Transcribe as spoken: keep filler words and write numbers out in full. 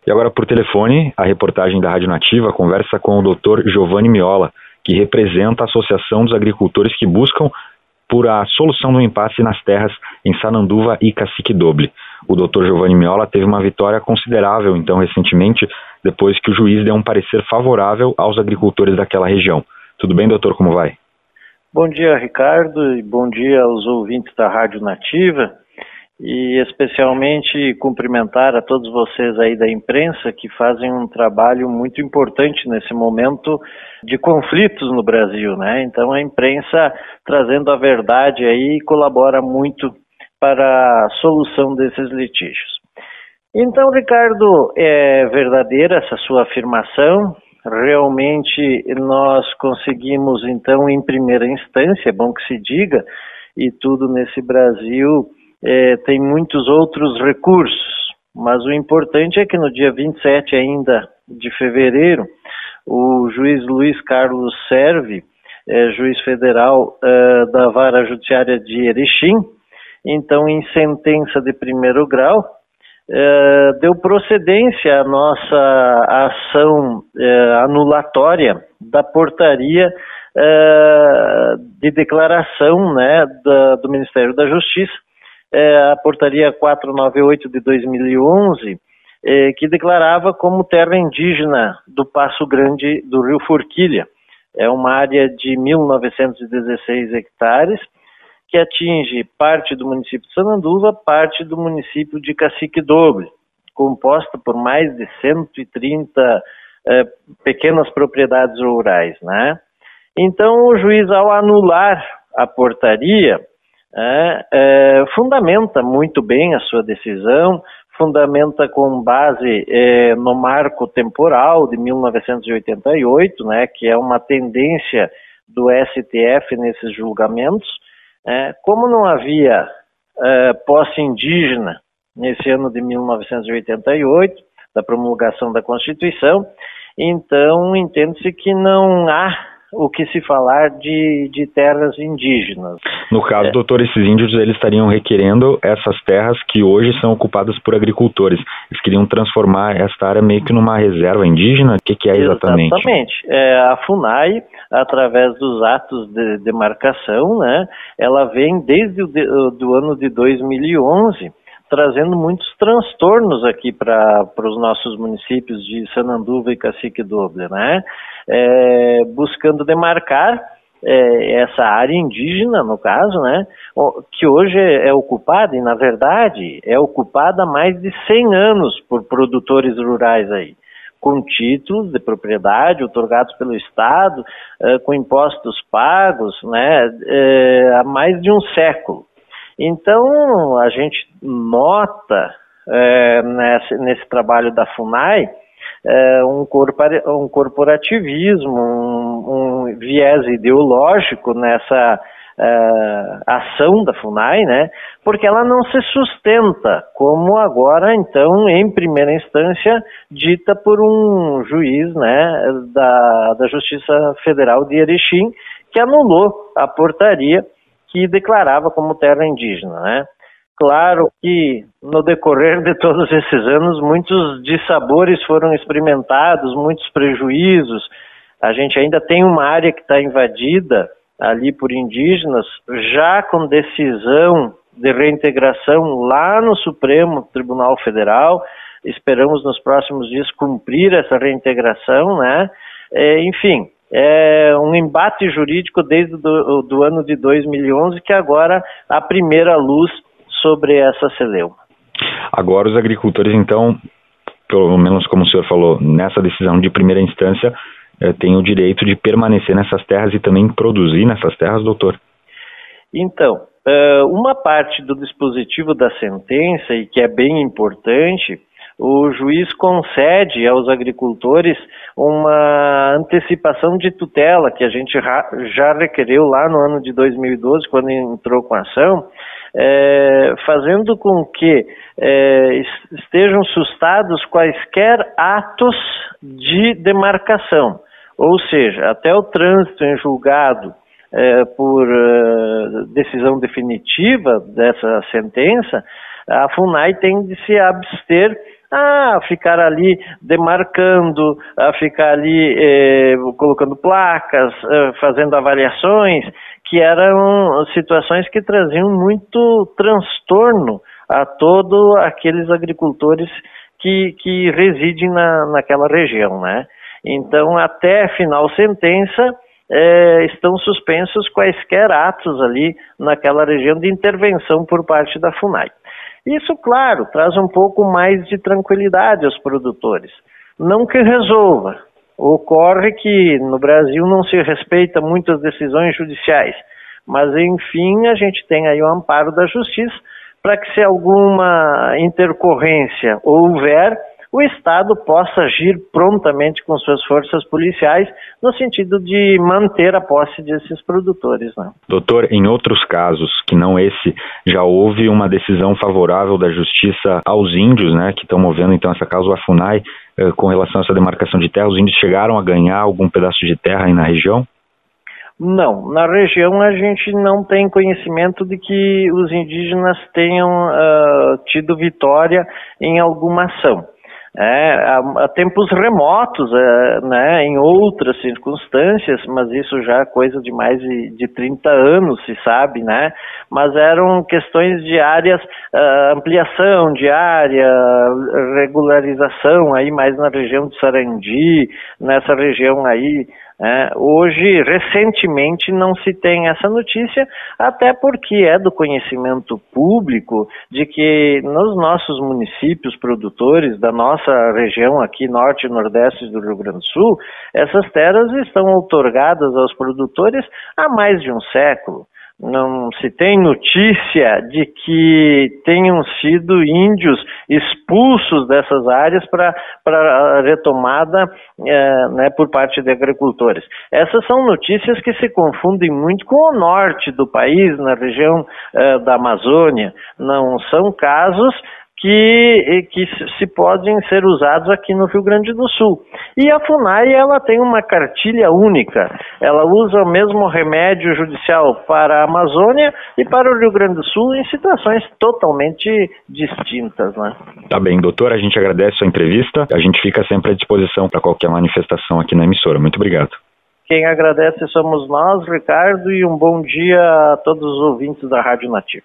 E agora por telefone, a reportagem da Rádio Nativa conversa com o doutor Giovanni Miola, que representa a Associação dos Agricultores que buscam por a solução do impasse nas terras em Sananduva e Cacique Doble. O doutor Giovanni Miola teve uma vitória considerável, então, recentemente, depois que o juiz deu um parecer favorável aos agricultores daquela região. Tudo bem, doutor? Como vai? Bom dia, Ricardo, e bom dia aos ouvintes da Rádio Nativa, e especialmente cumprimentar a todos vocês aí da imprensa que fazem um trabalho muito importante nesse momento de conflitos no Brasil, né? Então a imprensa trazendo a verdade aí colabora muito para a solução desses litígios. Então, Ricardo, é verdadeira essa sua afirmação. Realmente nós conseguimos, então, em primeira instância, é bom que se diga, e tudo nesse Brasil é, tem muitos outros recursos, mas o importante é que no dia vinte e sete ainda de fevereiro, o juiz Luiz Carlos Serve, é, juiz federal é, da Vara Judiciária de Erechim, então em sentença de primeiro grau, é, deu procedência à nossa ação é, anulatória da portaria é, de declaração, né, da, do Ministério da Justiça, é, a portaria quatrocentos e noventa e oito de dois mil e onze, é, que declarava como terra indígena do Passo Grande do Rio Forquilha. É uma área de mil novecentos e dezesseis hectares, que atinge parte do município de Sananduva, parte do município de Cacique Doble, composta por mais de cento e trinta eh, pequenas propriedades rurais, né? Então, o juiz, ao anular a portaria, eh, eh, fundamenta muito bem a sua decisão, fundamenta com base eh, no marco temporal de mil novecentos e oitenta e oito, né, que é uma tendência do S T F nesses julgamentos. É, como não havia é, posse indígena nesse ano de mil novecentos e oitenta e oito, da promulgação da Constituição, então entende-se que não há o que se falar de, de terras indígenas. No caso, é. doutor, esses índios eles estariam requerendo essas terras que hoje são ocupadas por agricultores. Eles queriam transformar esta área meio que numa reserva indígena? O que, que é exatamente? Exatamente. É, a FUNAI, através dos atos de demarcação, né, ela vem desde o de, do ano de dois mil e onze, trazendo muitos transtornos aqui para os nossos municípios de Sananduva e Cacique Doble, né? É, buscando demarcar é, essa área indígena, no caso, né? Que hoje é ocupada, e na verdade é ocupada há mais de cem anos por produtores rurais aí, com títulos de propriedade otorgados pelo Estado, é, com impostos pagos, né? É, há mais de um século. Então, a gente nota é, nesse, nesse trabalho da FUNAI é, um, corpora, um corporativismo, um, um viés ideológico nessa é, ação da FUNAI, né? Porque ela não se sustenta, como agora, então, em primeira instância, dita por um juiz, né, da, da Justiça Federal de Erechim, que anulou a portaria que declarava como terra indígena, né? Claro que no decorrer de todos esses anos muitos dissabores foram experimentados, muitos prejuízos. A gente ainda tem uma área que está invadida ali por indígenas, já com decisão de reintegração lá no Supremo Tribunal Federal. Esperamos nos próximos dias cumprir essa reintegração, né? É, enfim, é um embate jurídico desde do, do ano de dois mil e onze, que agora a primeira luz sobre essa celeuma. Agora os agricultores, então, pelo menos como o senhor falou, nessa decisão de primeira instância, eh, têm o direito de permanecer nessas terras e também produzir nessas terras, doutor? Então, uma parte do dispositivo da sentença, e que é bem importante, o juiz concede aos agricultores uma antecipação de tutela, que a gente já requereu lá no ano de dois mil e doze, quando entrou com a ação, é, fazendo com que é, estejam sustados quaisquer atos de demarcação, ou seja, até o trânsito em julgado é, por uh, decisão definitiva dessa sentença, a FUNAI tem de se abster a ficar ali demarcando, a ficar ali eh, colocando placas, eh, fazendo avaliações, que eram situações que traziam muito transtorno a todos aqueles agricultores que, que residem na, naquela região, né? Então, até final sentença, é, estão suspensos quaisquer atos ali naquela região de intervenção por parte da FUNAI. Isso, claro, traz um pouco mais de tranquilidade aos produtores. Não que resolva. Ocorre que no Brasil não se respeita muito as decisões judiciais, mas, enfim, a gente tem aí o amparo da justiça para que, se alguma intercorrência houver, o Estado possa agir prontamente com suas forças policiais no sentido de manter a posse desses produtores, né? Doutor, em outros casos, que não esse, já houve uma decisão favorável da Justiça aos índios, né, que estão movendo então essa causa da FUNAI eh, com relação a essa demarcação de terra. Os índios chegaram a ganhar algum pedaço de terra aí na região? Não, na região a gente não tem conhecimento de que os indígenas tenham uh, tido vitória em alguma ação. É, há, há tempos remotos, é, né, em outras circunstâncias, mas isso já é coisa de mais de, de trinta anos, se sabe, né? Mas eram questões de áreas, uh, ampliação de área, regularização aí mais na região de Sarandi, nessa região aí. É, hoje, recentemente, não se tem essa notícia, até porque é do conhecimento público de que nos nossos municípios produtores da nossa região aqui, norte e nordeste do Rio Grande do Sul, essas terras estão outorgadas aos produtores há mais de um século. Não se tem notícia de que tenham sido índios expulsos dessas áreas para a retomada é, né, por parte de agricultores. Essas são notícias que se confundem muito com o norte do país, na região é, da Amazônia. Não são casos que, que se podem ser usados aqui no Rio Grande do Sul. E a FUNAI, ela tem uma cartilha única, ela usa o mesmo remédio judicial para a Amazônia e para o Rio Grande do Sul em situações totalmente distintas, né? Tá bem, doutor, a gente agradece a sua entrevista, a gente fica sempre à disposição para qualquer manifestação aqui na emissora. Muito obrigado. Quem agradece somos nós, Ricardo, e um bom dia a todos os ouvintes da Rádio Nativa.